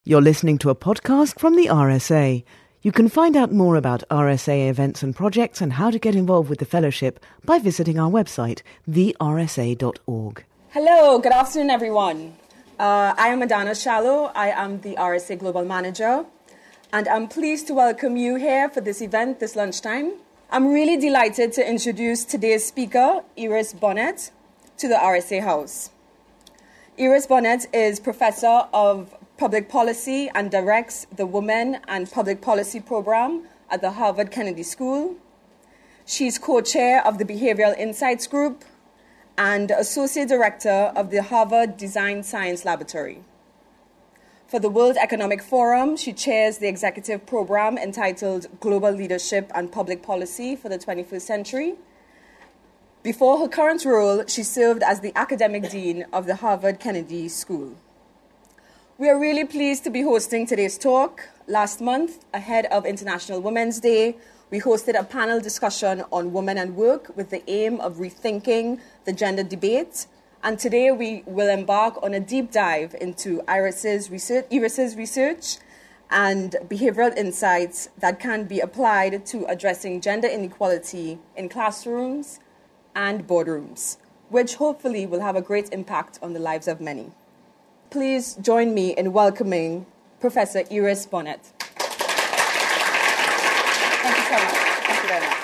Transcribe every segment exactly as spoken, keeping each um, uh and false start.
You're listening to a podcast from the R S A. You can find out more about R S A events and projects and how to get involved with the fellowship by visiting our website, the r s a dot org. Hello, good afternoon, everyone. Uh, I am Adana Shallow. I am the R S A Global Manager, and I'm pleased to welcome you here for this event this lunchtime. I'm really delighted to introduce today's speaker, Iris Bonet, to the R S A House. Iris Bonet is Professor of Public Policy and directs the Women and Public Policy Program at the Harvard Kennedy School. She's co-chair of the Behavioral Insights Group and Associate Director of the Harvard Design Science Laboratory. For the World Economic Forum, she chairs the executive program entitled Global Leadership and Public Policy for the twenty-first Century. Before her current role, she served as the Academic Dean of the Harvard Kennedy School. We are really pleased to be hosting today's talk. Last month, ahead of International Women's Day, we hosted a panel discussion on women and work with the aim of rethinking the gender debate. And today we will embark on a deep dive into Iris's research, Iris's research and behavioral insights that can be applied to addressing gender inequality in classrooms and boardrooms, which hopefully will have a great impact on the lives of many. Please join me in welcoming Professor Iris Bonet. Thank you so much. Thank you very much.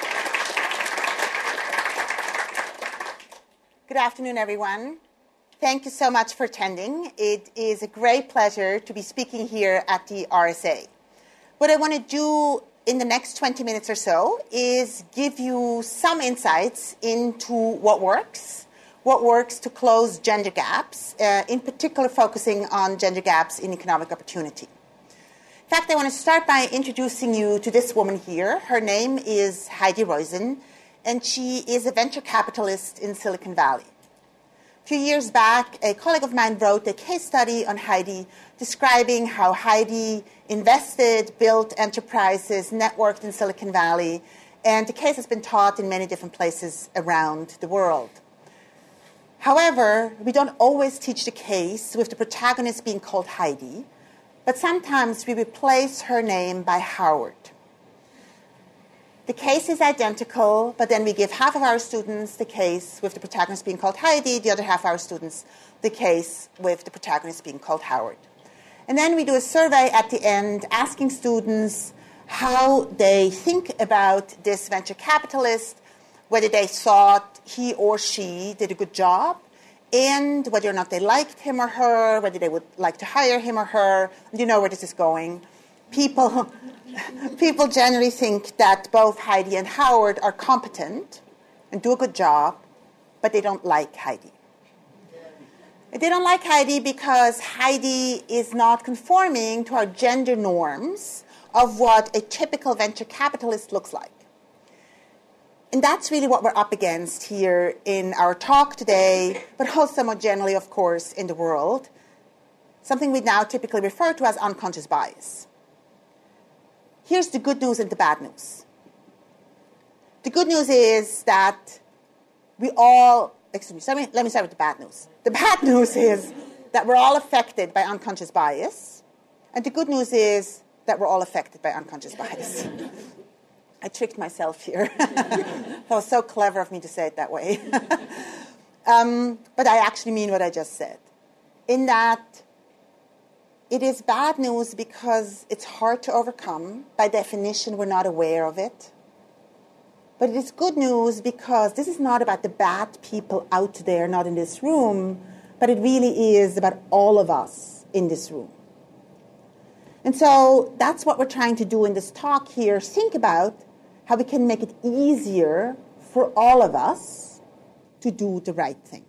Good afternoon, everyone. Thank you so much for attending. It is a great pleasure to be speaking here at the R S A. What I want to do in the next twenty minutes or so is give you some insights into what works, what works to close gender gaps, uh, in particular focusing on gender gaps in economic opportunity. In fact, I want to start by introducing you to this woman here. Her name is Heidi Roizen, and she is a venture capitalist in Silicon Valley. A few years back, a colleague of mine wrote a case study on Heidi describing how Heidi invested, built enterprises, networked in Silicon Valley, and the case has been taught in many different places around the world. However, we don't always teach the case with the protagonist being called Heidi, but sometimes we replace her name by Howard. The case is identical, but then we give half of our students the case with the protagonist being called Heidi, the other half of our students the case with the protagonist being called Howard. And then we do a survey at the end asking students how they think about this venture capitalist, whether they thought he or she did a good job, and whether or not they liked him or her, whether they would like to hire him or her. You know where this is going. People, people generally think that both Heidi and Howard are competent and do a good job, but they don't like Heidi. They don't like Heidi because Heidi is not conforming to our gender norms of what a typical venture capitalist looks like. And that's really what we're up against here in our talk today, but also more generally, of course, in the world, something we now typically refer to as unconscious bias. Here's the good news and the bad news. The good news is that we all, excuse me, let me, let me start with the bad news. The bad news is that we're all affected by unconscious bias, and the good news is that we're all affected by unconscious bias. I tricked myself here. That was so clever of me to say it that way. um, but I actually mean what I just said. In that it is bad news because it's hard to overcome. By definition, we're not aware of it. But it is good news because this is not about the bad people out there, not in this room, but it really is about all of us in this room. And so that's what we're trying to do in this talk here. Think about how we can make it easier for all of us to do the right thing.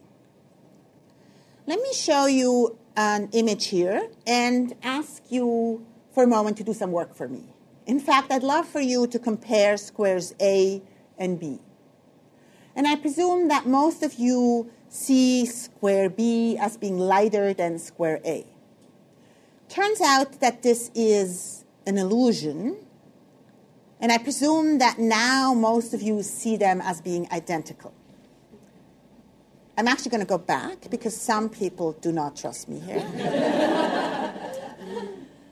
Let me show you an image here and ask you for a moment to do some work for me. In fact, I'd love for you to compare squares A and B. And I presume that most of you see square B as being lighter than square A. Turns out that this is an illusion. And I presume that now most of you see them as being identical. I'm actually going to go back because some people do not trust me here.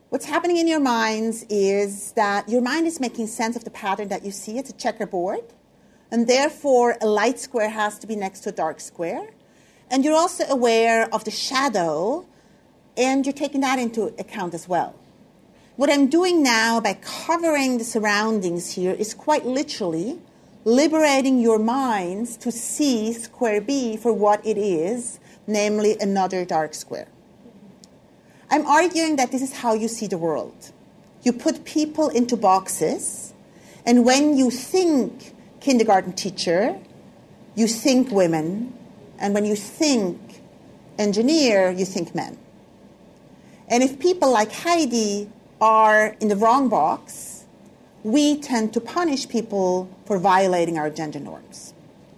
What's happening in your minds is that your mind is making sense of the pattern that you see. It's a checkerboard. And therefore, a light square has to be next to a dark square. And you're also aware of the shadow, and you're taking that into account as well. What I'm doing now by covering the surroundings here is quite literally liberating your minds to see square B for what it is, namely another dark square. I'm arguing that this is how you see the world. You put people into boxes, and when you think kindergarten teacher, you think women, and when you think engineer, you think men. And if people like Heidi are in the wrong box, we tend to punish people for violating our gender norms.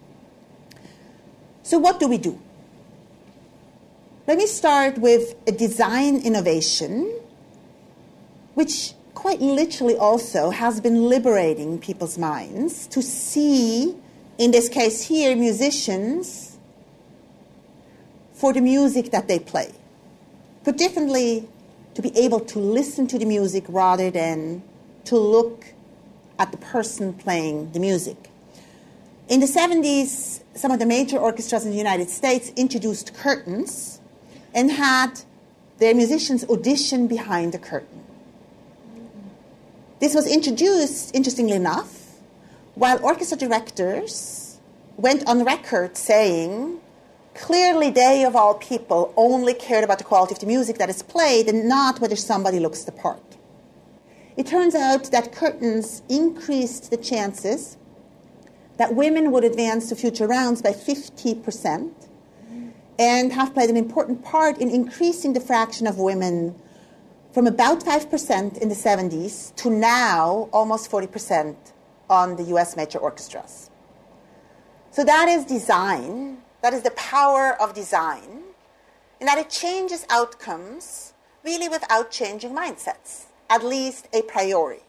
So what do we do? Let me start with a design innovation, which quite literally also has been liberating people's minds to see, in this case here, musicians for the music that they play. Put differently, to be able to listen to the music rather than to look at the person playing the music. In the seventies, some of the major orchestras in the United States introduced curtains and had their musicians audition behind the curtain. This was introduced, interestingly enough, while orchestra directors went on record saying, clearly they, of all people, only cared about the quality of the music that is played and not whether somebody looks the part. It turns out that curtains increased the chances that women would advance to future rounds by fifty percent and have played an important part in increasing the fraction of women from about five percent in the seventies to now almost forty percent on the U S major orchestras. So that is design. That is the power of design, and that it changes outcomes really without changing mindsets, at least a priori.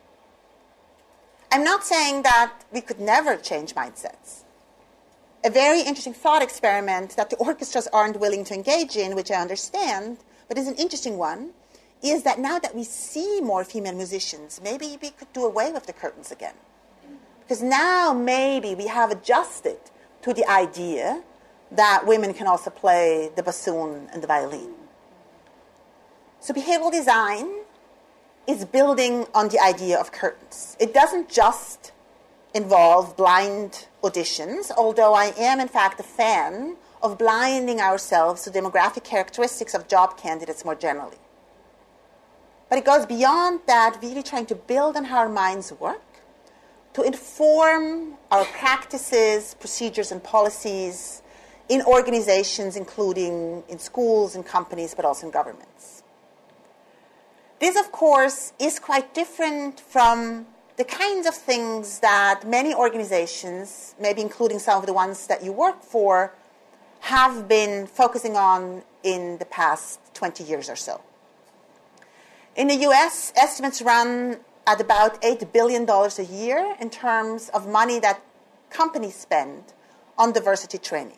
I'm not saying that we could never change mindsets. A very interesting thought experiment that the orchestras aren't willing to engage in, which I understand, but is an interesting one, is that now that we see more female musicians, maybe we could do away with the curtains again. Because now maybe we have adjusted to the idea that women can also play the bassoon and the violin. So behavioral design is building on the idea of curtains. It doesn't just involve blind auditions, although I am in fact a fan of blinding ourselves to demographic characteristics of job candidates more generally. But it goes beyond that, really trying to build on how our minds work, to inform our practices, procedures, and policies in organizations, including in schools and companies, but also in governments. This, of course, is quite different from the kinds of things that many organizations, maybe including some of the ones that you work for, have been focusing on in the past twenty years or so. In the U S, estimates run at about eight billion dollars a year in terms of money that companies spend on diversity training.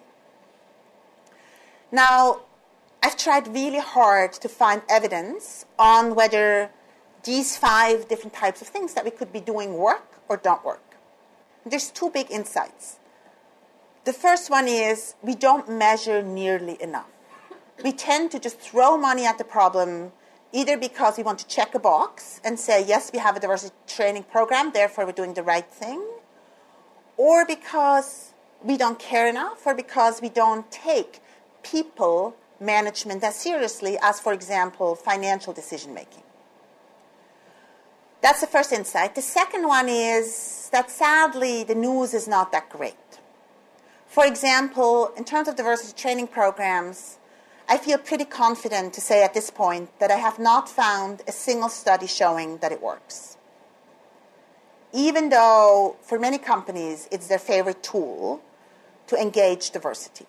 Now, I've tried really hard to find evidence on whether these five different types of things that we could be doing work or don't work. There's two big insights. The first one is we don't measure nearly enough. We tend to just throw money at the problem either because we want to check a box and say, yes, we have a diversity training program, therefore we're doing the right thing, or because we don't care enough, or because we don't take people management as seriously as, for example, financial decision-making. That's the first insight. The second one is that, sadly, the news is not that great. For example, in terms of diversity training programs, I feel pretty confident to say at this point that I have not found a single study showing that it works. Even though, for many companies, it's their favorite tool to engage diversity.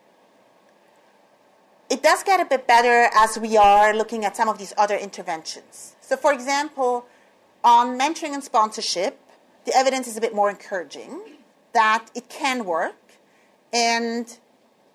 It does get a bit better as we are looking at some of these other interventions. So, for example, on mentoring and sponsorship, the evidence is a bit more encouraging that it can work, and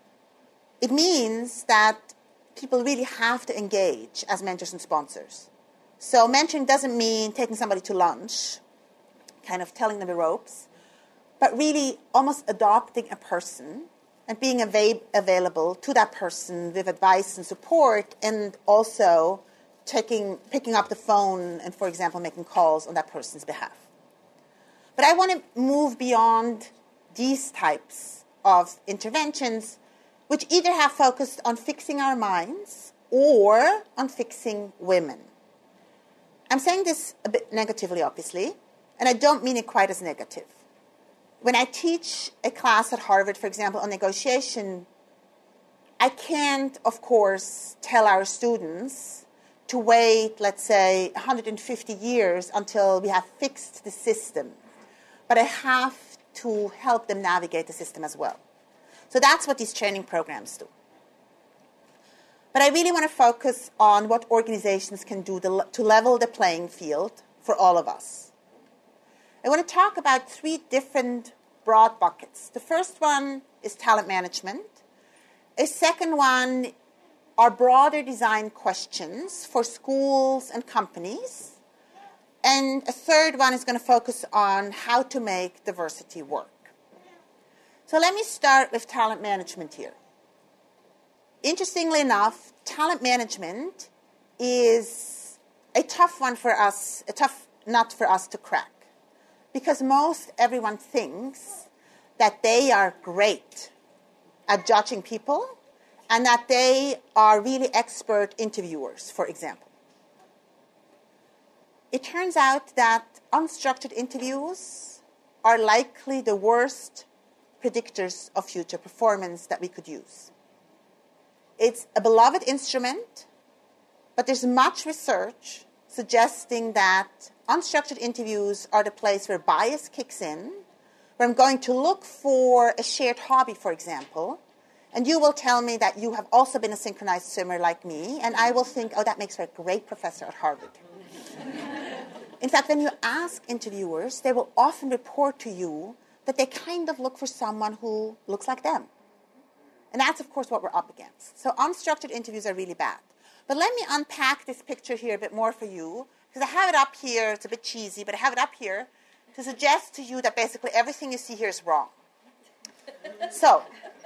it means that people really have to engage as mentors and sponsors. So mentoring doesn't mean taking somebody to lunch, kind of telling them the ropes, but really almost adopting a person and being ava- available to that person with advice and support, and also taking, picking up the phone and, for example, making calls on that person's behalf. But I want to move beyond these types of interventions, which either have focused on fixing our minds or on fixing women. I'm saying this a bit negatively, obviously, and I don't mean it quite as negative. When I teach a class at Harvard, for example, on negotiation, I can't, of course, tell our students to wait, let's say, one hundred fifty years until we have fixed the system. But I have to help them navigate the system as well. So that's what these training programs do. But I really want to focus on what organizations can do to level the playing field for all of us. I want to talk about three different broad buckets. The first one is talent management. A second one are broader design questions for schools and companies. And a third one is going to focus on how to make diversity work. So let me start with talent management here. Interestingly enough, talent management is a tough one for us, a tough nut for us to crack. Because most everyone thinks that they are great at judging people and that they are really expert interviewers, for example. It turns out that unstructured interviews are likely the worst predictors of future performance that we could use. It's a beloved instrument, but there's much research suggesting that unstructured interviews are the place where bias kicks in, where I'm going to look for a shared hobby, for example, and you will tell me that you have also been a synchronized swimmer like me, and I will think, oh, that makes her a great professor at Harvard. In fact, when you ask interviewers, they will often report to you that they kind of look for someone who looks like them. And that's, of course, what we're up against. So unstructured interviews are really bad. But let me unpack this picture here a bit more for you, because I have it up here. It's a bit cheesy, but I have it up here to suggest to you that basically everything you see here is wrong. So,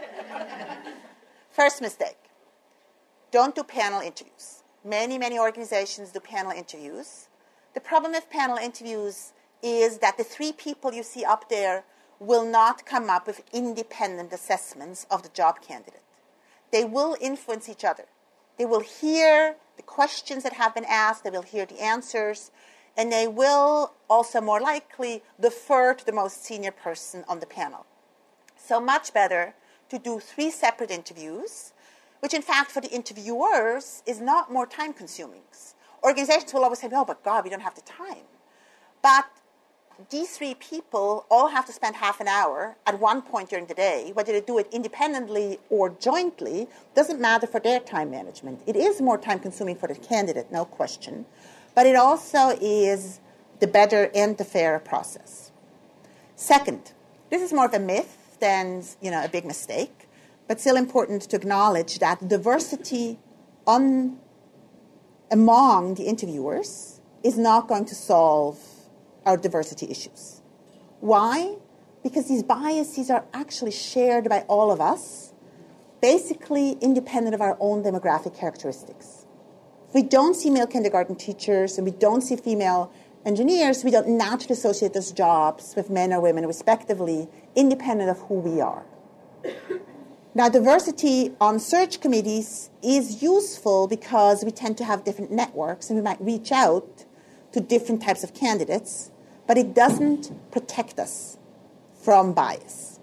first mistake. Don't do panel interviews. Many, many organizations do panel interviews. The problem with panel interviews is that the three people you see up there will not come up with independent assessments of the job candidate. They will influence each other. They will hear the questions that have been asked, they will hear the answers, and they will also more likely defer to the most senior person on the panel. So much better to do three separate interviews, which in fact for the interviewers is not more time consuming. Organizations will always say, oh, but God, we don't have the time. But these three people all have to spend half an hour at one point during the day. Whether they do it independently or jointly doesn't matter for their time management. It is more time consuming for the candidate, no question. But it also is the better and the fairer process. Second, this is more of a myth than, you know, a big mistake, but still important to acknowledge that diversity on, among the interviewers is not going to solve our diversity issues. Why? Because these biases are actually shared by all of us, basically independent of our own demographic characteristics. If we don't see male kindergarten teachers and we don't see female engineers, we don't naturally associate those jobs with men or women respectively, independent of who we are. Now, diversity on search committees is useful because we tend to have different networks and we might reach out to different types of candidates, but it doesn't protect us from bias.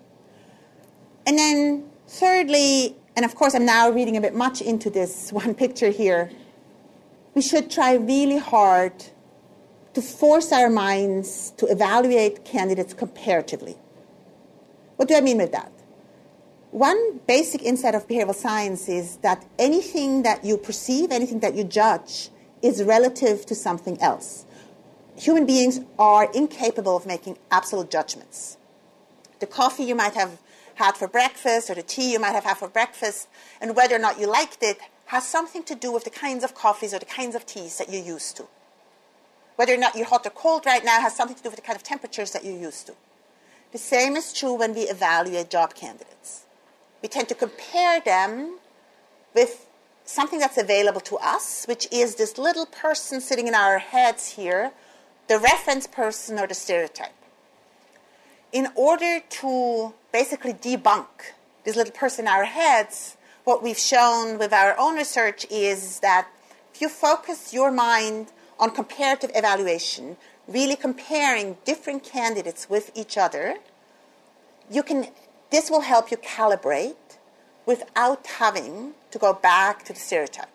And then thirdly, and of course I'm now reading a bit much into this one picture here, we should try really hard to force our minds to evaluate candidates comparatively. What do I mean with that? One basic insight of behavioral science is that anything that you perceive, anything that you judge, is relative to something else. Human beings are incapable of making absolute judgments. The coffee you might have had for breakfast or the tea you might have had for breakfast, and whether or not you liked it, has something to do with the kinds of coffees or the kinds of teas that you're used to. Whether or not you're hot or cold right now has something to do with the kind of temperatures that you're used to. The same is true when we evaluate job candidates. We tend to compare them with something that's available to us, which is this little person sitting in our heads here, the reference person or the stereotype. In order to basically debunk this little person in our heads, what we've shown with our own research is that if you focus your mind on comparative evaluation, really comparing different candidates with each other, you can, this will help you calibrate without having to go back to the stereotype.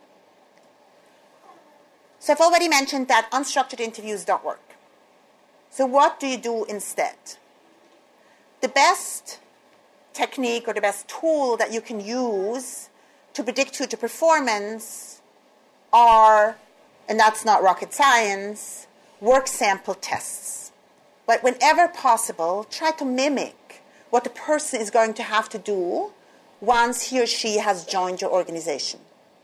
So I've already mentioned that unstructured interviews don't work. So what do you do instead? The best technique or the best tool that you can use to predict future performance are, and that's not rocket science, work sample tests. But whenever possible, try to mimic what the person is going to have to do once he or she has joined your organization.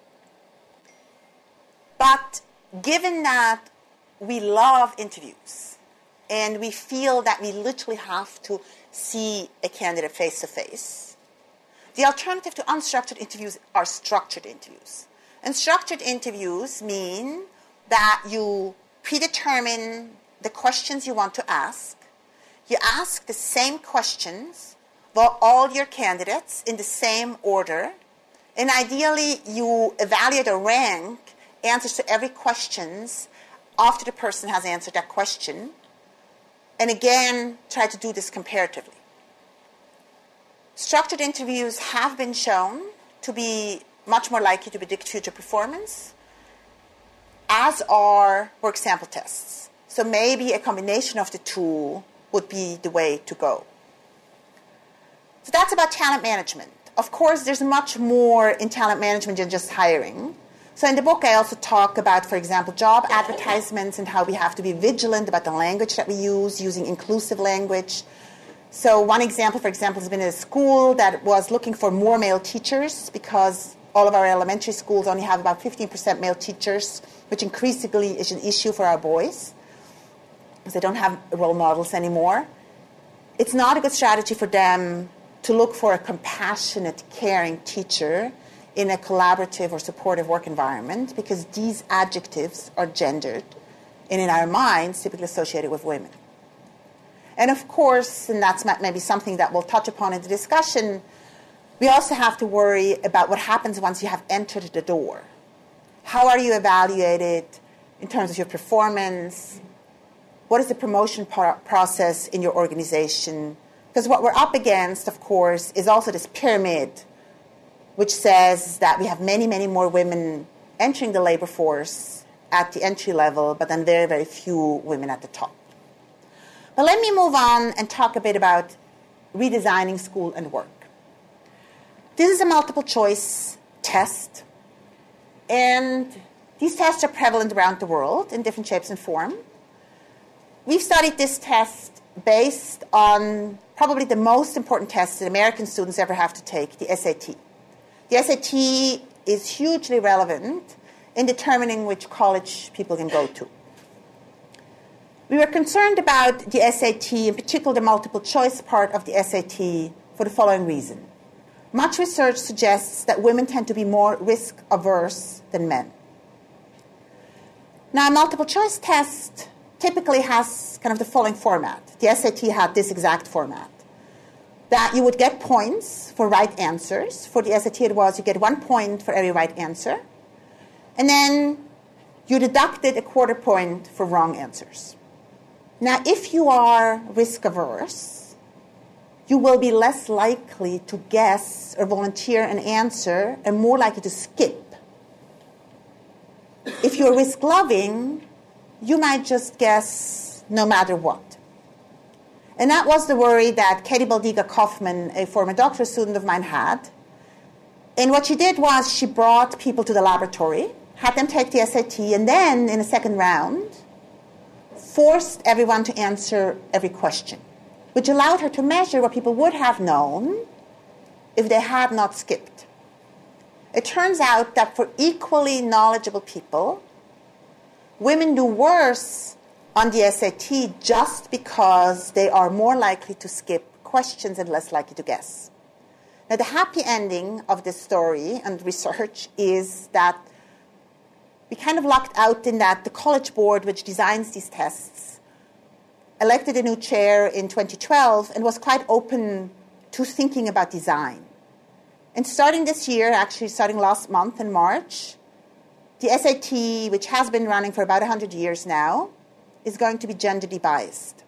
But given that we love interviews and we feel that we literally have to see a candidate face to face, the alternative to unstructured interviews are structured interviews. And structured interviews mean that you predetermine the questions you want to ask. You ask the same questions for all your candidates in the same order. And ideally, you evaluate or rank answers to every question after the person has answered that question. And again, try to do this comparatively. Structured interviews have been shown to be much more likely to predict future performance, as are work sample tests. So maybe a combination of the two would be the way to go. So that's about talent management. Of course, there's much more in talent management than just hiring. So in the book, I also talk about, for example, job advertisements and how we have to be vigilant about the language that we use, using inclusive language. So one example, for example, has been a school that was looking for more male teachers because all of our elementary schools only have about fifteen percent male teachers, which increasingly is an issue for our boys because they don't have role models anymore. It's not a good strategy for them to look for a compassionate, caring teacher in a collaborative or supportive work environment because these adjectives are gendered and in our minds typically associated with women. And of course, and that's maybe something that we'll touch upon in the discussion, we also have to worry about what happens once you have entered the door. How are you evaluated in terms of your performance? What is the promotion pro- process in your organization? Because what we're up against, of course, is also this pyramid, which says that we have many, many more women entering the labor force at the entry level, but then very, very few women at the top. But let me move on and talk a bit about redesigning school and work. This is a multiple choice test, and these tests are prevalent around the world in different shapes and form. We've studied this test based on probably the most important test that American students ever have to take, the S A T. The S A T is hugely relevant in determining which college people can go to. We were concerned about the S A T, in particular the multiple choice part of the S A T, for the following reason. Much research suggests that women tend to be more risk-averse than men. Now, a multiple choice test typically has kind of the following format. The S A T had this exact format. That you would get points for right answers. For the S A T it was you get one point for every right answer. And then you deducted a quarter point for wrong answers. Now, if you are risk-averse, you will be less likely to guess or volunteer an answer and more likely to skip. If you're risk-loving, you might just guess no matter what. And that was the worry that Katie Baldiga Kaufman, a former doctoral student of mine, had. And what she did was she brought people to the laboratory, had them take the S A T, and then, in a second round, forced everyone to answer every question, which allowed her to measure what people would have known if they had not skipped. It turns out that for equally knowledgeable people, women do worse on the S A T just because they are more likely to skip questions and less likely to guess. Now, the happy ending of this story and research is that we kind of lucked out in that the College Board, which designs these tests, elected a new chair in twenty twelve and was quite open to thinking about design. And starting this year, actually starting last month in March, the S A T, which has been running for about one hundred years now, is going to be genderly biased.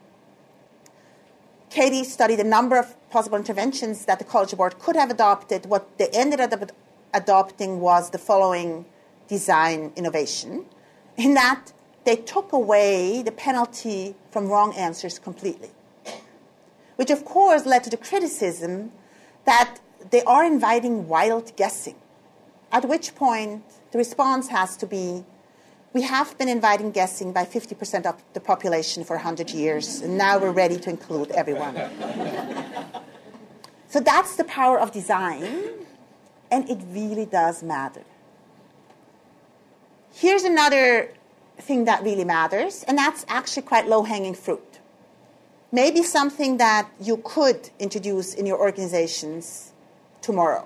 Katie studied a number of possible interventions that the College Board could have adopted. What they ended up adopting was the following design innovation, in that they took away the penalty from wrong answers completely, which of course led to the criticism that they are inviting wild guessing, at which point the response has to be, we have been inviting guessing by fifty percent of the population for one hundred years, and now we're ready to include everyone. So that's the power of design, and it really does matter. Here's another thing that really matters, and that's actually quite low-hanging fruit. Maybe something that you could introduce in your organizations tomorrow.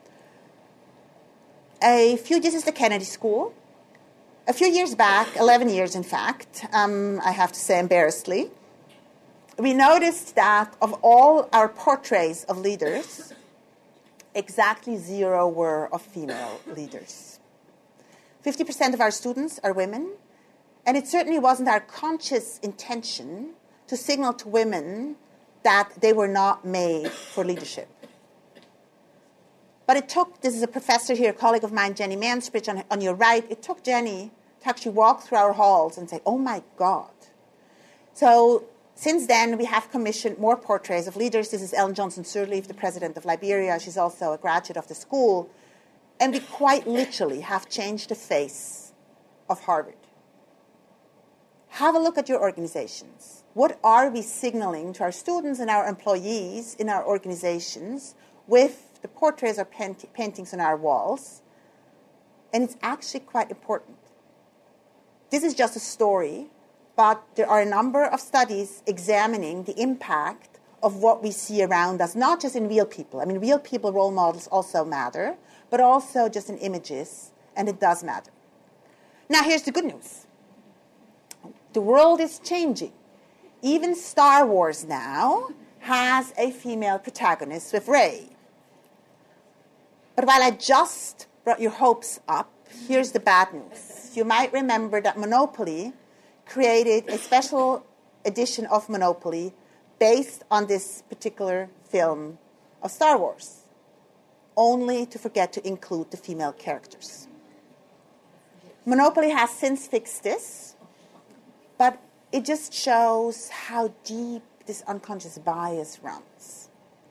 A few, this is the Kennedy School. A few years back, eleven years in fact, um, I have to say embarrassedly, we noticed that of all our portraits of leaders, exactly zero were of female leaders. fifty percent of our students are women, and it certainly wasn't our conscious intention to signal to women that they were not made for leadership. But it took, this is a professor here, a colleague of mine, Jenny Mansbridge, on, on your right, it took Jenny to actually walk through our halls and say, oh my God. So since then, we have commissioned more portraits of leaders. This is Ellen Johnson Sirleaf, the president of Liberia. She's also a graduate of the school. And we quite literally have changed the face of Harvard. Have a look at your organizations. What are we signaling to our students and our employees in our organizations with the portraits or paint- paintings on our walls? And it's actually quite important. This is just a story, but there are a number of studies examining the impact of what we see around us, not just in real people. I mean, real people role models also matter, but also just in images, and it does matter. Now, here's the good news. The world is changing. Even Star Wars now has a female protagonist with Rey. But while I just brought your hopes up, here's the bad news. You might remember that Monopoly created a special edition of Monopoly based on this particular film of Star Wars, only to forget to include the female characters. Monopoly has since fixed this, but it just shows how deep this unconscious bias runs.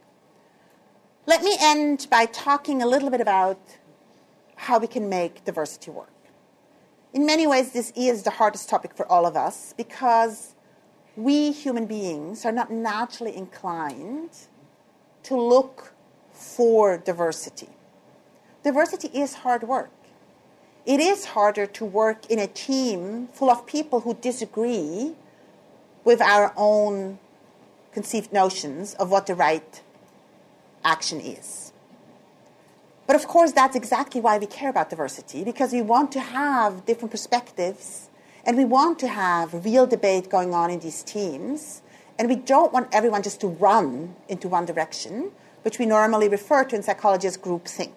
Let me end by talking a little bit about how we can make diversity work. In many ways, this is the hardest topic for all of us because we human beings are not naturally inclined to look for diversity. Diversity is hard work. It is harder to work in a team full of people who disagree with our own conceived notions of what the right action is. But of course, that's exactly why we care about diversity, because we want to have different perspectives, and we want to have real debate going on in these teams, and we don't want everyone just to run into one direction, which we normally refer to in psychology as groupthink.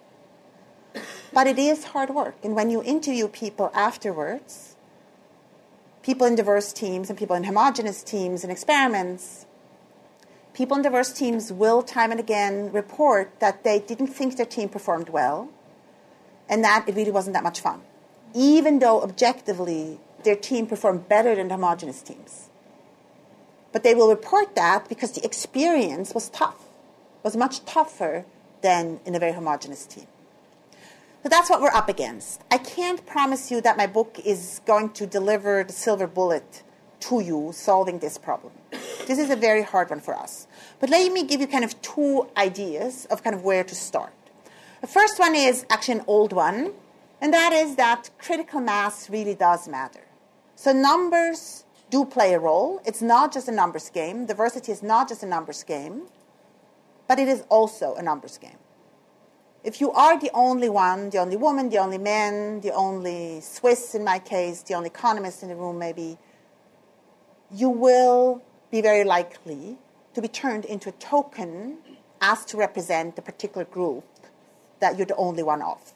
But it is hard work, and when you interview people afterwards, people in diverse teams and people in homogeneous teams and experiments, people in diverse teams will time and again report that they didn't think their team performed well and that it really wasn't that much fun, even though objectively their team performed better than the homogeneous teams. But they will report that because the experience was tough, was much tougher than in a very homogeneous team. So that's what we're up against. I can't promise you that my book is going to deliver the silver bullet to you solving this problem. This is a very hard one for us. But let me give you kind of two ideas of kind of where to start. The first one is actually an old one, and that is that critical mass really does matter. So numbers do play a role. It's not just a numbers game. Diversity is not just a numbers game, but it is also a numbers game. If you are the only one, the only woman, the only man, the only Swiss in my case, the only economist in the room maybe, you will be very likely to be turned into a token asked to represent a particular group that you're the only one of.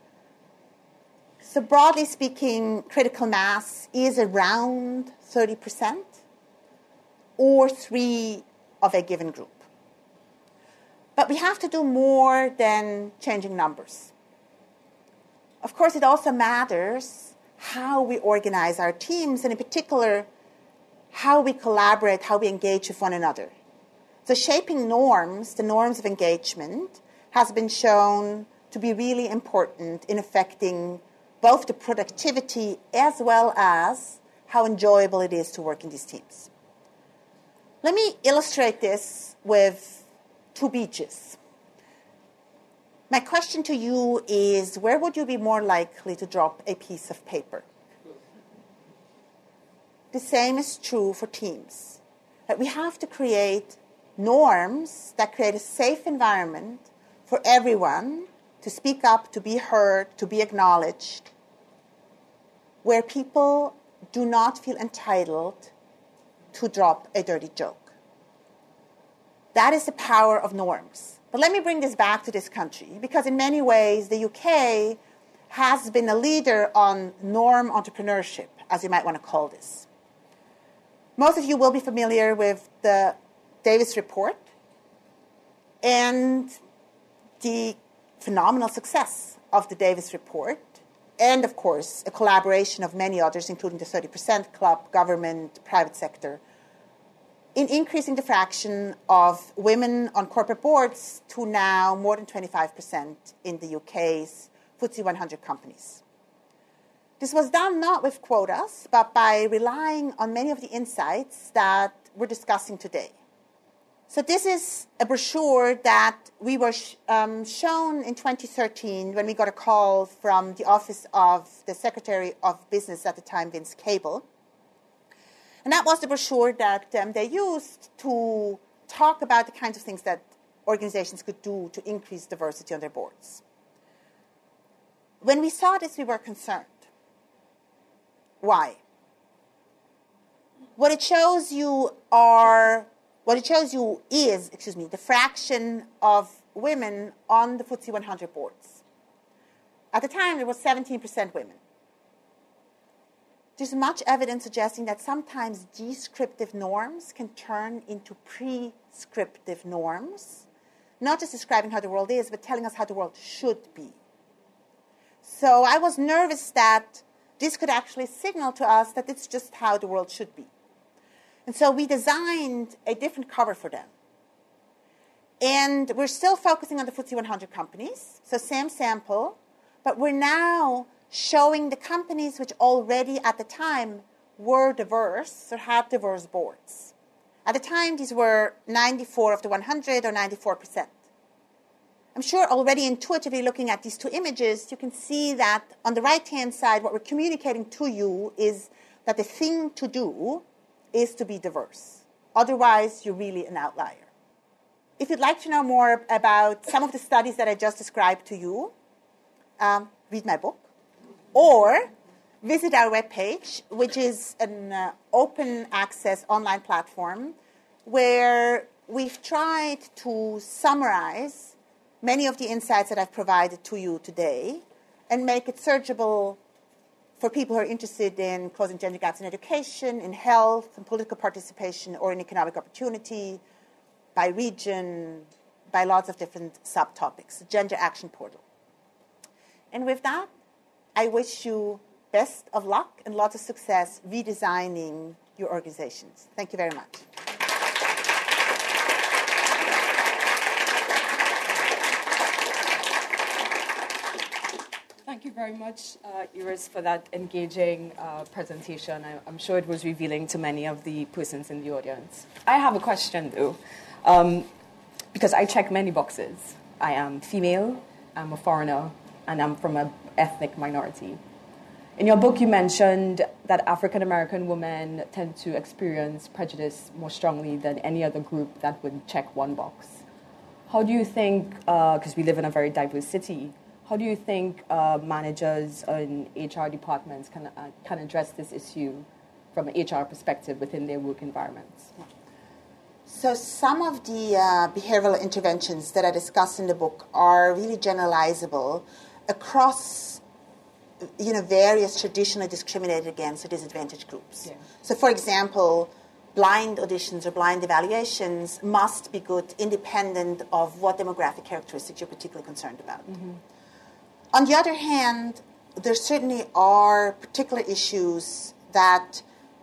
So broadly speaking, critical mass is around thirty percent or three of a given group. But we have to do more than changing numbers. Of course, it also matters how we organize our teams, and in particular, how we collaborate, how we engage with one another. So shaping norms, the norms of engagement, has been shown to be really important in affecting both the productivity as well as how enjoyable it is to work in these teams. Let me illustrate this with two beaches. My question to you is, where would you be more likely to drop a piece of paper? The same is true for teams. That we have to create norms that create a safe environment for everyone to speak up, to be heard, to be acknowledged, where people do not feel entitled to drop a dirty joke. That is the power of norms. But let me bring this back to this country, because in many ways the U K has been a leader on norm entrepreneurship, as you might want to call this. Most of you will be familiar with the Davis Report and the phenomenal success of the Davis Report, and of course a collaboration of many others, including the thirty percent Club, government, private sector, in increasing the fraction of women on corporate boards to now more than twenty-five percent in the U K's F T S E one hundred companies. This was done not with quotas, but by relying on many of the insights that we're discussing today. So this is a brochure that we were sh- um, shown in twenty thirteen when we got a call from the office of the Secretary of Business at the time, Vince Cable. And that was the brochure that um, they used to talk about the kinds of things that organizations could do to increase diversity on their boards. When we saw this, we were concerned. Why? What it shows you are, what it shows you is, excuse me, the fraction of women on the F T S E one hundred boards. At the time, there was seventeen percent women. There's much evidence suggesting that sometimes descriptive norms can turn into prescriptive norms, not just describing how the world is, but telling us how the world should be. So I was nervous that this could actually signal to us that it's just how the world should be. And so we designed a different cover for them. And we're still focusing on the F T S E one hundred companies, so same sample, but we're now showing the companies which already at the time were diverse or had diverse boards. At the time, these were ninety-four of the one hundred or ninety-four percent. I'm sure already intuitively looking at these two images, you can see that on the right-hand side, what we're communicating to you is that the thing to do is to be diverse. Otherwise, you're really an outlier. If you'd like to know more about some of the studies that I just described to you, um, read my book. Or visit our webpage, which is an uh, open access online platform where we've tried to summarize many of the insights that I've provided to you today and make it searchable for people who are interested in closing gender gaps in education, in health, in political participation, or in economic opportunity, by region, by lots of different subtopics, the Gender Action Portal. And with that, I wish you best of luck and lots of success redesigning your organizations. Thank you very much. Thank you very much, uh, Iris, for that engaging uh, presentation. I, I'm sure it was revealing to many of the persons in the audience. I have a question, though, um, because I check many boxes. I am female, I'm a foreigner and I'm from an ethnic minority. In your book, you mentioned that African American women tend to experience prejudice more strongly than any other group that would check one box. How do you think, because uh, we live in a very diverse city, how do you think uh, managers in H R departments can, uh, can address this issue from an H R perspective within their work environments? So some of the uh, behavioral interventions that I discuss in the book are really generalizable across, you know, various traditionally discriminated against or disadvantaged groups. Yeah. So, for example, blind auditions or blind evaluations must be good independent of what demographic characteristics you're particularly concerned about. Mm-hmm. On the other hand, there certainly are particular issues that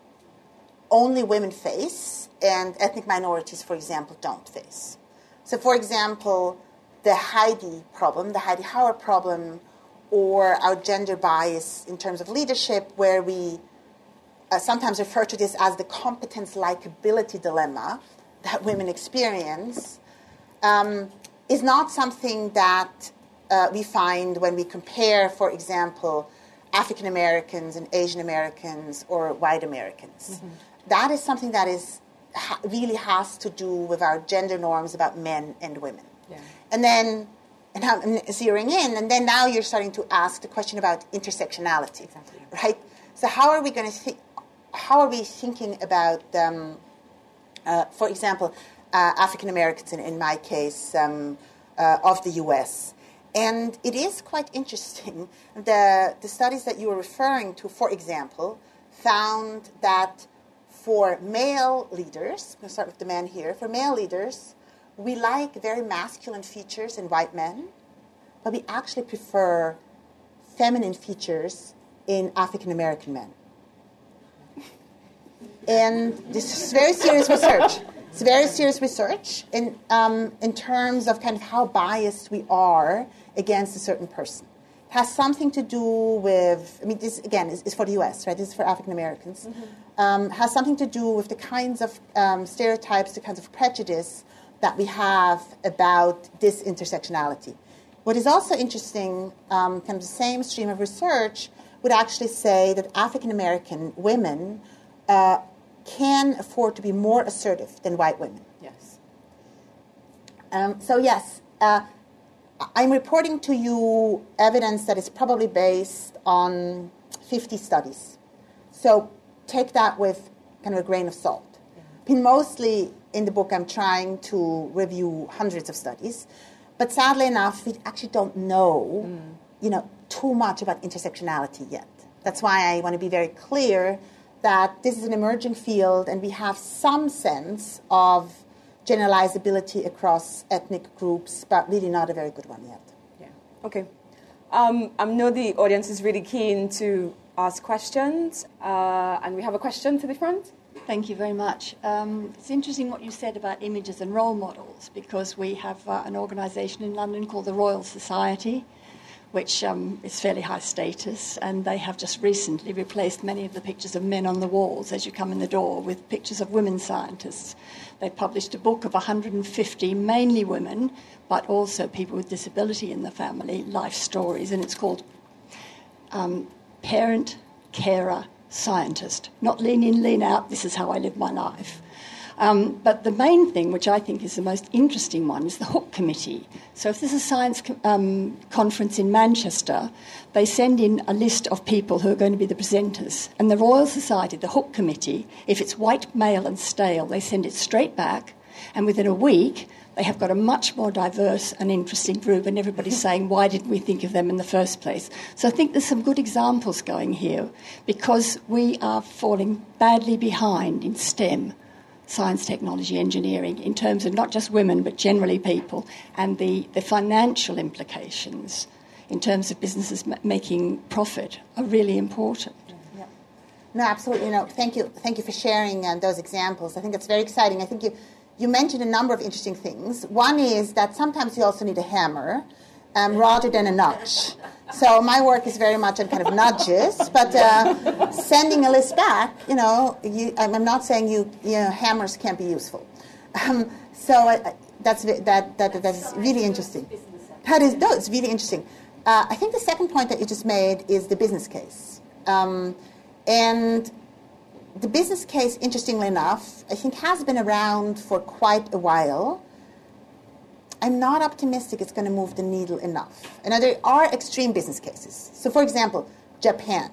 only women face and ethnic minorities, for example, don't face. So, for example, the Heidi problem, the Heidi Hauer problem, or our gender bias in terms of leadership, where we uh, sometimes refer to this as the competence likability dilemma that women experience, um, is not something that uh, we find when we compare, for example, African Americans and Asian Americans or white Americans. Mm-hmm. That is something that is ha- really has to do with our gender norms about men and women. Yeah. And then, and I'm zeroing in, and then now you're starting to ask the question about intersectionality, exactly. Right? So how are we going to think? How are we thinking about, um, uh, for example, uh, African Americans, in, in my case, um, uh, of the U S? And it is quite interesting. The the studies that you were referring to, for example, found that for male leaders, I'm going to start with the men here. For male leaders, we like very masculine features in white men, but we actually prefer feminine features in African American men. And this is very serious research. It's very serious research in um, in terms of kind of how biased we are against a certain person. It has something to do with, I mean, this, again, is, is for the U S, right? This is for African Americans. Mm-hmm. Um, has something to do with the kinds of um, stereotypes, the kinds of prejudice that we have about this intersectionality. What is also interesting, um, kind of the same stream of research, would actually say that African American women uh, can afford to be more assertive than white women. Yes. Um, so yes, uh, I'm reporting to you evidence that is probably based on fifty studies. So take that with kind of a grain of salt. Yeah. I mean, mostly in the book I'm trying to review hundreds of studies, but sadly enough, we actually don't know, mm. you know, too much about intersectionality yet. That's why I want to be very clear that this is an emerging field and we have some sense of generalizability across ethnic groups, but really not a very good one yet. Yeah. Okay. Um, I know the audience is really keen to ask questions, uh, and we have a question to the front. Thank you very much. Um, it's interesting what you said about images and role models, because we have uh, an organisation in London called the Royal Society, which um, is fairly high status, and they have just recently replaced many of the pictures of men on the walls as you come in the door with pictures of women scientists. They published a book of one hundred fifty, mainly women, but also people with disability in the family, life stories, and it's called um, Parent, Carer, Scientist. Not lean in, lean out, this is how I live my life. Um, but the main thing, which I think is the most interesting one, is the Hook Committee. So if there's a science co- um, conference in Manchester, they send in a list of people who are going to be the presenters. And the Royal Society, the Hook Committee, if it's white, male and stale, they send it straight back. And within a week, they have got a much more diverse and interesting group, and everybody's saying, why didn't we think of them in the first place? So I think there's some good examples going here, because we are falling badly behind in STEM, science, technology, engineering, in terms of not just women, but generally people, and the, the financial implications in terms of businesses m- making profit are really important. Yeah. No, absolutely. No, thank you. Thank you for sharing uh, those examples. I think it's very exciting. I think you, you mentioned a number of interesting things. One is that sometimes you also need a hammer um, rather than a nudge. So my work is very much on kind of nudges, but uh, sending a list back, you know, you, I'm not saying you, you know, hammers can't be useful. Um, so uh, that's that that that's really interesting. That is, no, it's really interesting. Uh, I think the second point that you just made is the business case. Um, and the business case, interestingly enough, I think has been around for quite a while. I'm not optimistic it's going to move the needle enough. And there are extreme business cases. So, for example, Japan.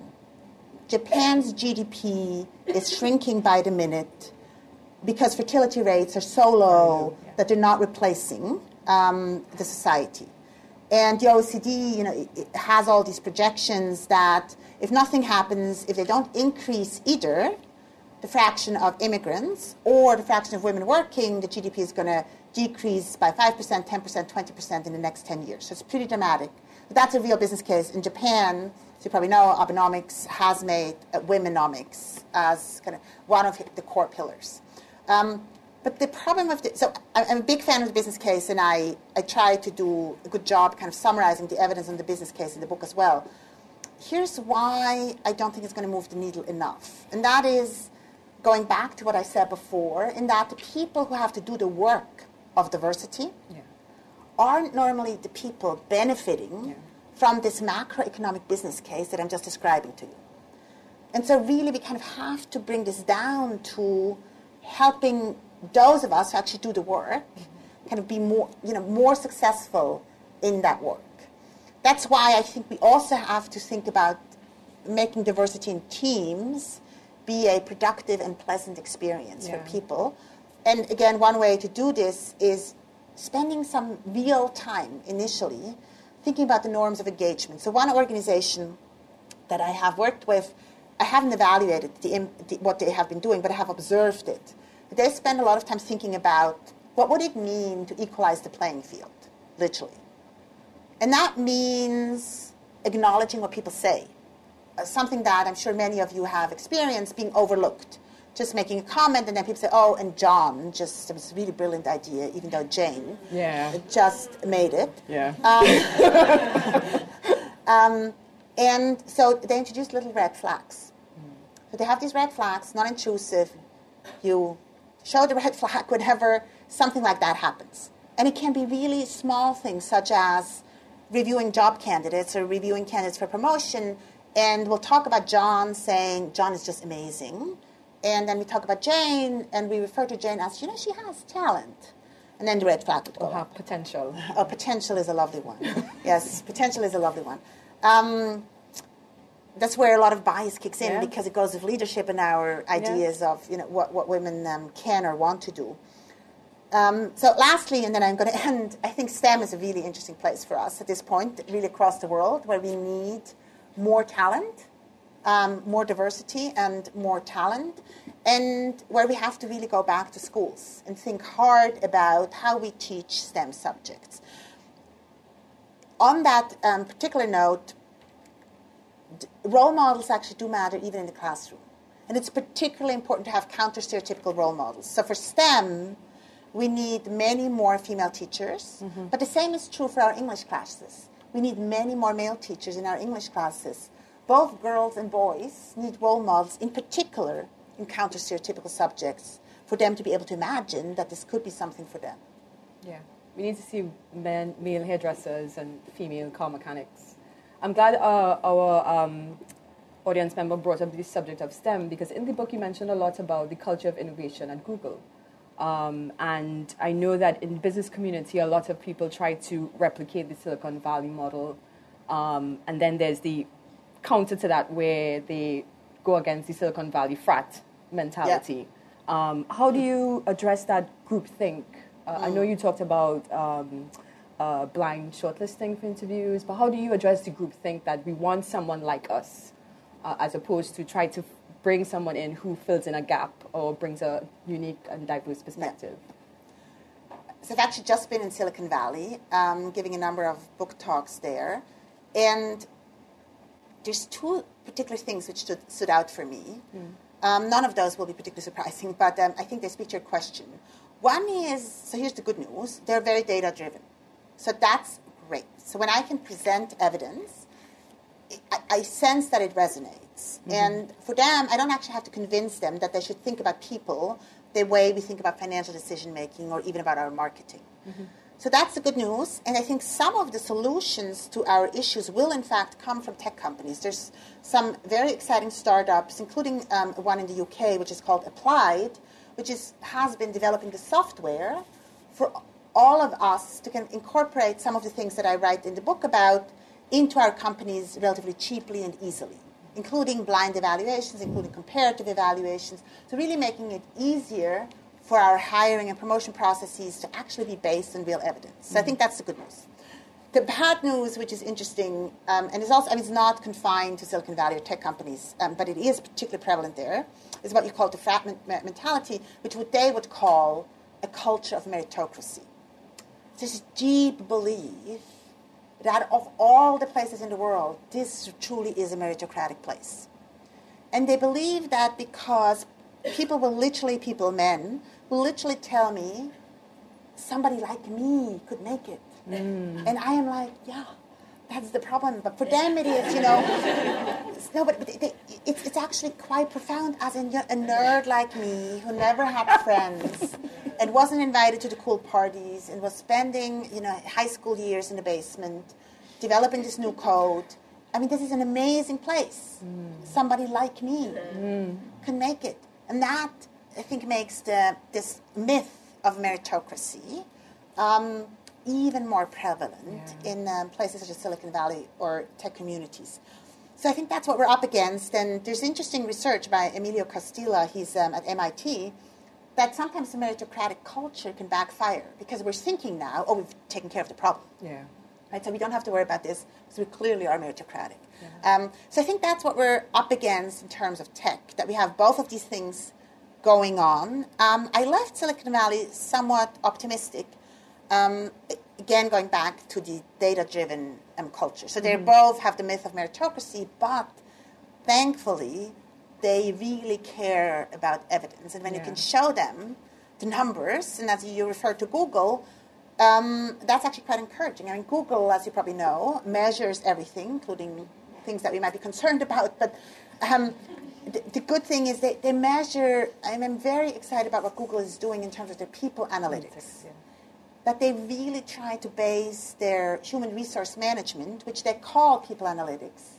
Japan's G D P is shrinking by the minute because fertility rates are so low that they're not replacing um, the society. And the O E C D, you know, it, it has all these projections that if nothing happens, if they don't increase either the fraction of immigrants or the fraction of women working, the G D P is going to decrease by five percent, ten percent, twenty percent in the next ten years. So it's pretty dramatic. But that's a real business case. In Japan, as you probably know, Abenomics has made uh, womenomics as kind of one of the core pillars. Um, But the problem with the, so I'm a big fan of the business case, and I, I try to do a good job kind of summarizing the evidence on the business case in the book as well. Here's why I don't think it's going to move the needle enough. And that is going back to what I said before, in that the people who have to do the work of diversity yeah. aren't normally the people benefiting yeah. from this macroeconomic business case that I'm just describing to you. And so really we kind of have to bring this down to helping those of us who actually do the work kind of be more, you know, more successful in that work. That's why I think we also have to think about making diversity in teams be a productive and pleasant experience yeah. for people. And again, one way to do this is spending some real time initially thinking about the norms of engagement. So one organization that I have worked with, I haven't evaluated the, the, what they have been doing, but I have observed it. They spend a lot of time thinking about what would it mean to equalize the playing field, literally. And that means acknowledging what people say, uh, something that I'm sure many of you have experienced, being overlooked, just making a comment, and then people say, oh, and John, just, it was a really brilliant idea, even though Jane yeah. just made it. Yeah. Um, um, and so they introduced little red flags. Mm. So they have these red flags, non-intrusive. You show the red flag whenever something like that happens. And it can be really small things, such as reviewing job candidates or reviewing candidates for promotion. And we'll talk about John saying, John is just amazing. And then we talk about Jane, and we refer to Jane as, you know, she has talent. And then the red flag would go. Or have potential. Oh, potential is a lovely one. Yes, potential is a lovely one. Um, That's where a lot of bias kicks in yeah. because it goes with leadership and our ideas yeah. of you know what, what women um, can or want to do. Um, so lastly, and then I'm going to end, I think STEM is a really interesting place for us at this point, really across the world, where we need more talent, um, more diversity and more talent, and where we have to really go back to schools and think hard about how we teach STEM subjects. On that um, particular note, role models actually do matter even in the classroom. And it's particularly important to have counter-stereotypical role models. So for STEM, we need many more female teachers, mm-hmm. but the same is true for our English classes. We need many more male teachers in our English classes. Both girls and boys need role models, in particular in counter-stereotypical subjects, for them to be able to imagine that this could be something for them. Yeah, we need to see men, male hairdressers and female car mechanics. I'm glad uh, our um, audience member brought up the subject of STEM, because in the book you mentioned a lot about the culture of innovation at Google. Um, and I know that in the business community, a lot of people try to replicate the Silicon Valley model. Um, and then there's the counter to that where they go against the Silicon Valley frat mentality. Yeah. Um, how do you address that groupthink? Uh, mm. I know you talked about Um, Uh, blind shortlisting for interviews, but how do you address the group think that we want someone like us, uh, as opposed to try to f- bring someone in who fills in a gap or brings a unique and diverse perspective? Yeah. So I've actually just been in Silicon Valley, um, giving a number of book talks there, and there's two particular things which stood, stood out for me. Mm. Um, none of those will be particularly surprising, but um, I think they speak to your question. One is, so here's the good news, they're very data-driven. So that's great. So when I can present evidence, I, I sense that it resonates. Mm-hmm. And for them, I don't actually have to convince them that they should think about people the way we think about financial decision-making or even about our marketing. Mm-hmm. So that's the good news. And I think some of the solutions to our issues will, in fact, come from tech companies. There's some very exciting startups, including um, one in the U K, which is called Applied, which is, has been developing the software for all of us to can incorporate some of the things that I write in the book about into our companies relatively cheaply and easily, including blind evaluations, including comparative evaluations, so really making it easier for our hiring and promotion processes to actually be based on real evidence. So mm-hmm. I think that's the good news. The bad news, which is interesting, um, and is also, I mean, it's not confined to Silicon Valley or tech companies, um, but it is particularly prevalent there, is what you call the frat mentality, which would, they would call a culture of meritocracy. This deep belief that of all the places in the world, this truly is a meritocratic place. And they believe that because people will literally, people, men, will literally tell me, somebody like me could make it. Mm. And I am like, yeah, that's the problem. But for them it is, you know, no, but they, they, it's, it's actually quite profound, as in a nerd like me who never had friends and wasn't invited to the cool parties and was spending, you know, high school years in the basement developing this new code. I mean, this is an amazing place. Mm. Somebody like me mm. can make it. And that, I think, makes the, this myth of meritocracy um, even more prevalent yeah. in um, places such as Silicon Valley or tech communities. So I think that's what we're up against. And there's interesting research by Emilio Costilla, he's um, at M I T, that sometimes the meritocratic culture can backfire because we're thinking now, oh, we've taken care of the problem. Yeah. Right? So we don't have to worry about this because we clearly are meritocratic. Yeah. Um, so I think that's what we're up against in terms of tech, that we have both of these things going on. Um, I left Silicon Valley somewhat optimistic, um, again going back to the data-driven um, culture. So they mm-hmm. both have the myth of meritocracy, but thankfully they really care about evidence. And when yeah. you can show them the numbers, and as you refer to Google, um, that's actually quite encouraging. I mean, Google, as you probably know, measures everything, including things that we might be concerned about, but um, the, the good thing is they, they measure, I mean, I'm very excited about what Google is doing in terms of their people analytics. Yeah. That they really try to base their human resource management, which they call people analytics,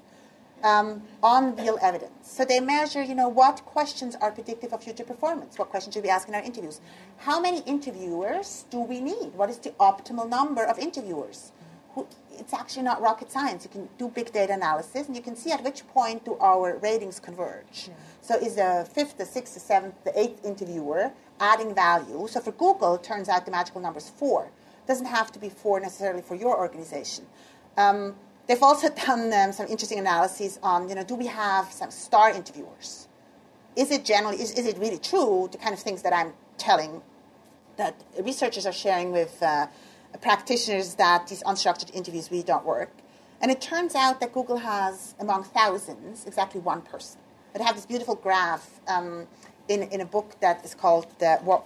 um, on real evidence. So they measure, you know, what questions are predictive of future performance? What questions should we ask in our interviews? How many interviewers do we need? What is the optimal number of interviewers? Who, it's actually not rocket science. You can do big data analysis, and you can see at which point do our ratings converge. Yeah. So is the fifth, the sixth, the seventh, the eighth interviewer adding value? So for Google, it turns out the magical number is four. It doesn't have to be four necessarily for your organization. Um, they've also done um, some interesting analyses on, you know, do we have some star interviewers? Is it generally, is, is it really true, the kind of things that I'm telling, that researchers are sharing with uh, practitioners, that these unstructured interviews really don't work? And it turns out that Google has, among thousands, exactly one person. They have this beautiful graph um, in, in a book that is called the Work,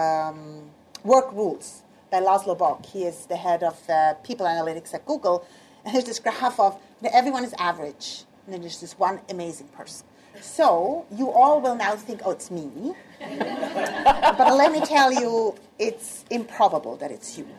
um, Work Rules by Laszlo Bock. He is the head of uh, people analytics at Google. And there's this graph of, you know, everyone is average, and then there's this one amazing person. So you all will now think, oh, it's me. But let me tell you, it's improbable that it's you.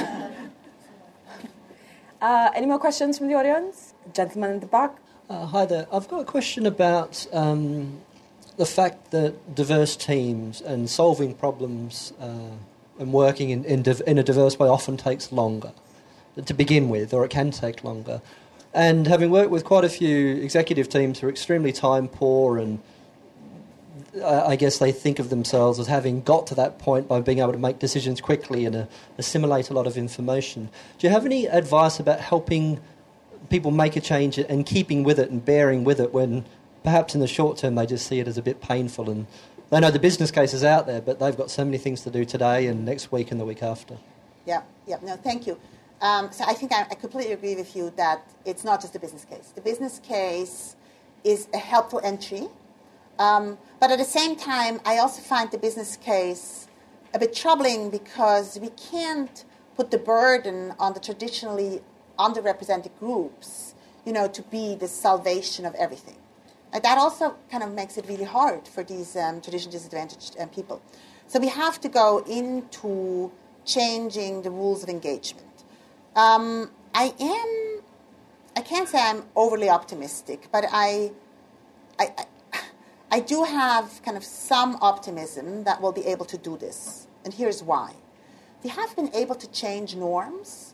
Uh, any more questions from the audience? Gentleman in the back. Uh, hi there. I've got a question about um, the fact that diverse teams and solving problems uh, and working in, in, div- in a diverse way often takes longer to begin with, or it can take longer. And having worked with quite a few executive teams who are extremely time poor, and uh, I guess they think of themselves as having got to that point by being able to make decisions quickly and uh, assimilate a lot of information. Do you have any advice about helping people make a change and keeping with it and bearing with it when perhaps in the short term they just see it as a bit painful, and they know the business case is out there, but they've got so many things to do today and next week and the week after? Yeah, yeah, no, thank you. Um, so I think I, I completely agree with you that it's not just the business case. The business case is a helpful entry, um, but at the same time, I also find the business case a bit troubling because we can't put the burden on the traditionally underrepresented groups, you know, to be the salvation of everything. And that also kind of makes it really hard for these um, traditionally disadvantaged um, people. So we have to go into changing the rules of engagement. Um, I am, I can't say I'm overly optimistic, but I, I, I, I do have kind of some optimism that we'll be able to do this. And here's why. We have been able to change norms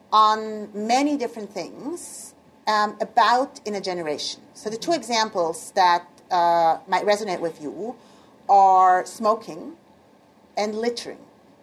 on many different things um, about in a generation. So the two examples that uh, might resonate with you are smoking and littering.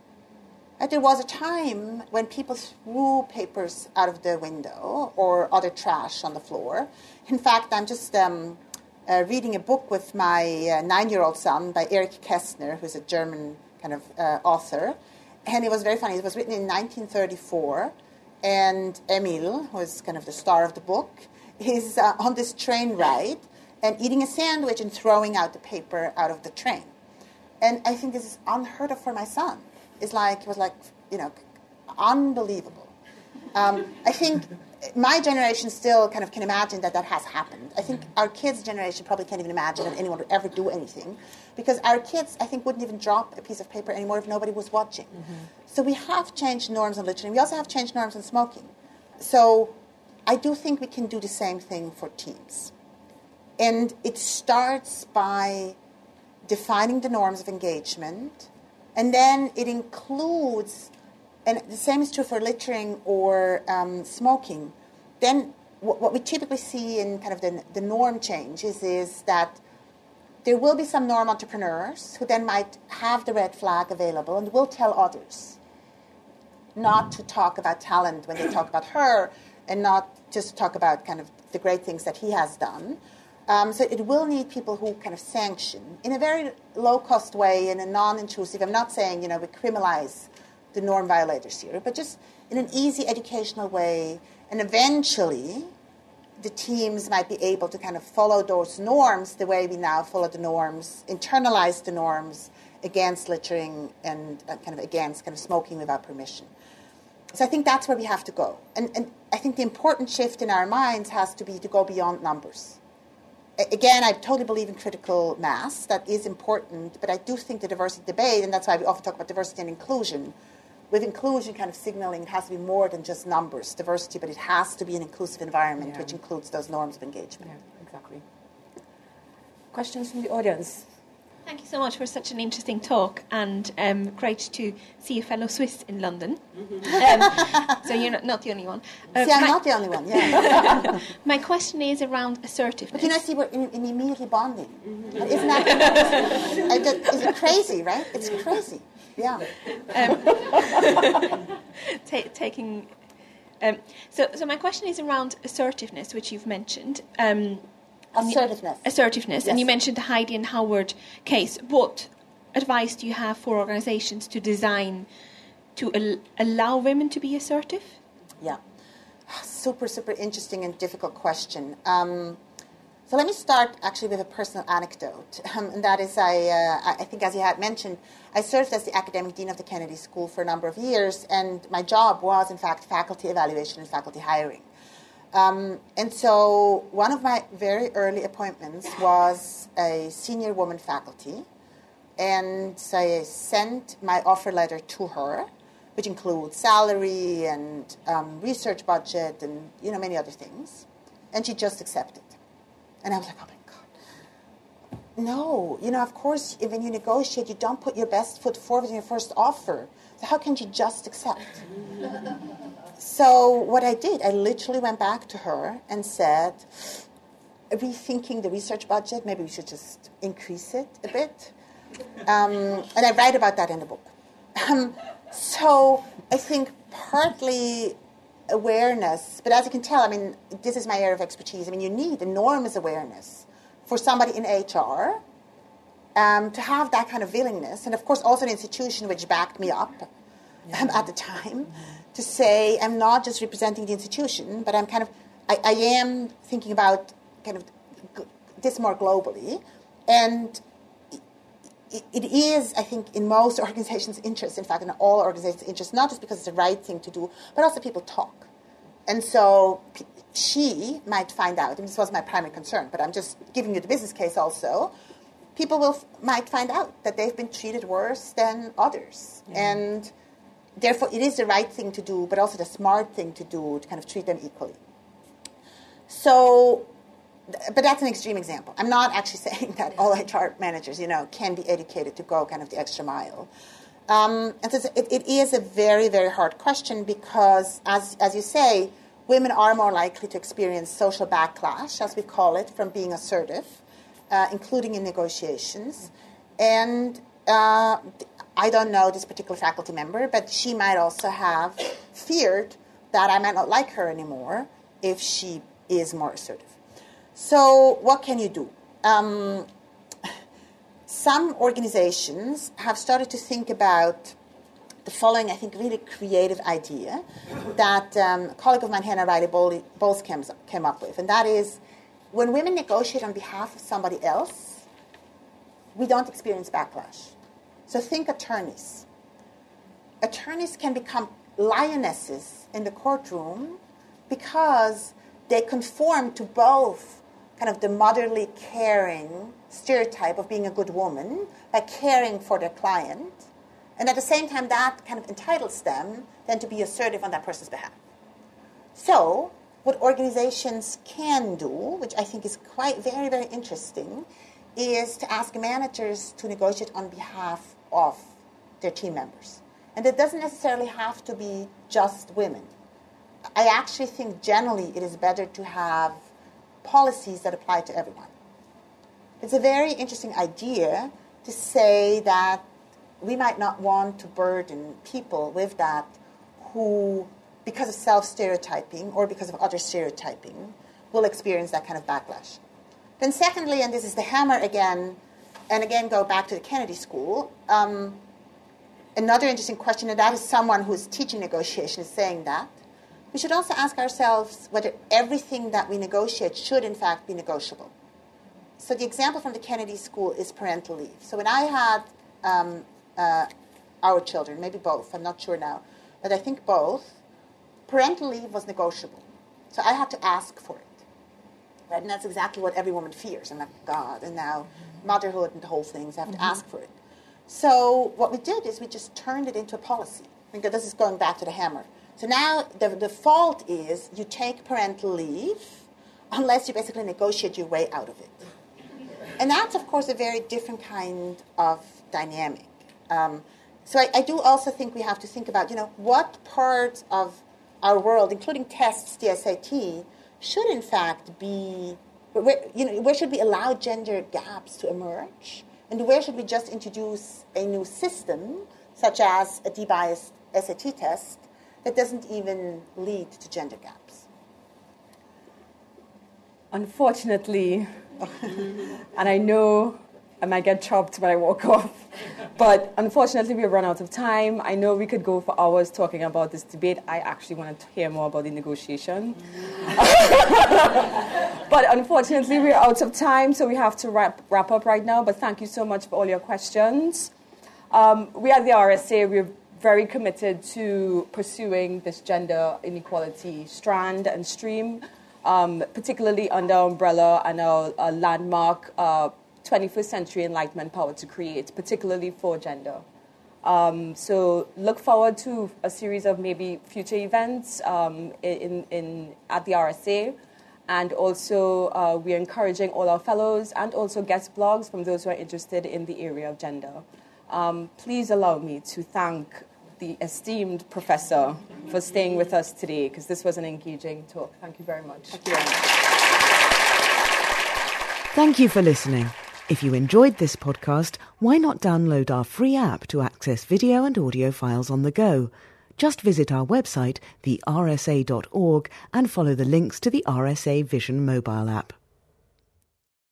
Uh, there was a time when people threw papers out of the window or other trash on the floor. In fact, I'm just um, uh, reading a book with my uh, nine-year-old son by Erich Kästner, who's a German kind of uh, author. And it was very funny. It was written in nineteen thirty-four. And Emil, who is kind of the star of the book, is uh, on this train ride and eating a sandwich and throwing out the paper out of the train. And I think this is unheard of for my son. It's like, it was like, you know, unbelievable. Um, I think my generation still kind of can imagine that that has happened. I think our kids' generation probably can't even imagine that anyone would ever do anything, because our kids, I think, wouldn't even drop a piece of paper anymore if nobody was watching. Mm-hmm. So we have changed norms on littering. We also have changed norms on smoking. So I do think we can do the same thing for teams. And it starts by defining the norms of engagement, and then it includes, and the same is true for littering or um, smoking, then w- what we typically see in kind of the, the norm changes is that there will be some norm entrepreneurs who then might have the red flag available and will tell others not to talk about talent when they talk about her, and not just to talk about kind of the great things that he has done. Um, so it will need people who kind of sanction in a very low-cost way, in a non-intrusive. I'm not saying, you know, we criminalize the norm violators here, but just in an easy educational way. And eventually, the teams might be able to kind of follow those norms the way we now follow the norms, internalize the norms against littering and uh, kind of against kind of smoking without permission. So I think that's where we have to go. And, and I think the important shift in our minds has to be to go beyond numbers. Again, I totally believe in critical mass. That is important, but I do think the diversity debate, and that's why we often talk about diversity and inclusion, with inclusion kind of signaling it has to be more than just numbers, diversity, but it has to be an inclusive environment, yeah, which includes those norms of engagement. Yeah, exactly. Questions from the audience? Thank you so much for such an interesting talk, and um, great to see a fellow Swiss in London. Mm-hmm. um, so you're not, not the only one. Uh, see, I'm my, not the only one, yeah. My question is around assertiveness. But you know, see, we're in, in immediately bonding. Mm-hmm. Isn't that, I just, is it crazy, right? It's crazy, yeah. Um, ta- taking, um, so, so my question is around assertiveness, which you've mentioned. Um, Assertiveness. Assertiveness. Yes. And you mentioned the Heidi and Howard case. What advice do you have for organizations to design to al- allow women to be assertive? Yeah. Super, super interesting and difficult question. Um, so let me start actually with a personal anecdote. Um, and that is, I, uh, I think as you had mentioned, I served as the academic dean of the Kennedy School for a number of years, and my job was, in fact, faculty evaluation and faculty hiring. Um, and so one of my very early appointments was a senior woman faculty, and so I sent my offer letter to her, which includes salary and um, research budget and, you know, many other things, and she just accepted. And I was like, oh my God. No, you know, of course, when you negotiate, you don't put your best foot forward in your first offer. So how can you just accept? So what I did, I literally went back to her and said, rethinking the research budget, maybe we should just increase it a bit. Um, and I write about that in the book. Um, so I think partly awareness, but as you can tell, I mean, this is my area of expertise. I mean, you need enormous awareness for somebody in H R um, to have that kind of willingness. And, of course, also an institution which backed me up um, at the time. To say I'm not just representing the institution, but I'm kind of, I, I am thinking about kind of this more globally. And it, it is, I think, in most organizations' interest, in fact, in all organizations' interest, not just because it's the right thing to do, but also people talk. And so she might find out, and this was my primary concern, but I'm just giving you the business case also, people will might find out that they've been treated worse than others. Yeah. And therefore, it is the right thing to do, but also the smart thing to do to kind of treat them equally. So, but that's an extreme example. I'm not actually saying that all H R managers, you know, can be educated to go kind of the extra mile. Um, and so it, it is a very, very hard question because, as as you say, women are more likely to experience social backlash, as we call it, from being assertive, uh, including in negotiations. And uh, I don't know this particular faculty member, but she might also have feared that I might not like her anymore if she is more assertive. So what can you do? Um, some organizations have started to think about the following, I think, really creative idea that um, a colleague of mine, Hannah Riley-Bowles, came, came up with. And that is, when women negotiate on behalf of somebody else, we don't experience backlash. So think attorneys. Attorneys can become lionesses in the courtroom because they conform to both kind of the motherly caring stereotype of being a good woman by caring for their client, and at the same time that kind of entitles them then to be assertive on that person's behalf. So what organizations can do, which I think is quite very, very interesting, is to ask managers to negotiate on behalf of their team members. And it doesn't necessarily have to be just women. I actually think generally it is better to have policies that apply to everyone. It's a very interesting idea to say that we might not want to burden people with that who, because of self-stereotyping or because of other stereotyping, will experience that kind of backlash. Then secondly, and this is the hammer again, and again go back to the Kennedy School, um, another interesting question, and that is someone who's teaching negotiation is saying that, we should also ask ourselves whether everything that we negotiate should in fact be negotiable. So the example from the Kennedy School is parental leave. So when I had um, uh, our children, maybe both, I'm not sure now, but I think both, parental leave was negotiable. So I had to ask for it. Right? And that's exactly what every woman fears. I'm like, God, and now motherhood and the whole thing, so I have to mm-hmm. ask for it. So what we did is we just turned it into a policy. I think this is going back to the hammer. So now the default is you take parental leave unless you basically negotiate your way out of it. And that's, of course, a very different kind of dynamic. Um, so I, I do also think we have to think about, you know, what parts of our world, including tests, the S A T, should in fact be, where, you know, where should we allow gender gaps to emerge? And where should we just introduce a new system, such as a de-biased S A T test, that doesn't even lead to gender gaps? Unfortunately, and I know I might get chopped when I walk off, but unfortunately we've run out of time. I know we could go for hours talking about this debate. I actually want to hear more about the negotiation. But unfortunately we're out of time, so we have to wrap, wrap up right now. But thank you so much for all your questions. Um, we at the R S A, we're very committed to pursuing this gender inequality strand and stream, um, particularly under our umbrella and our, our landmark uh, twenty-first century Enlightenment Power to Create, particularly for gender. Um, so look forward to a series of maybe future events um, in, in, at the R S A. And also uh, we're encouraging all our fellows and also guest blogs from those who are interested in the area of gender. Um, please allow me to thank the esteemed professor for staying with us today, because this was an engaging talk. Thank you very much. Thank you. Thank you for listening. If you enjoyed this podcast, why not download our free app to access video and audio files on the go? Just visit our website, the r s a dot org, and follow the links to the R S A Vision mobile app.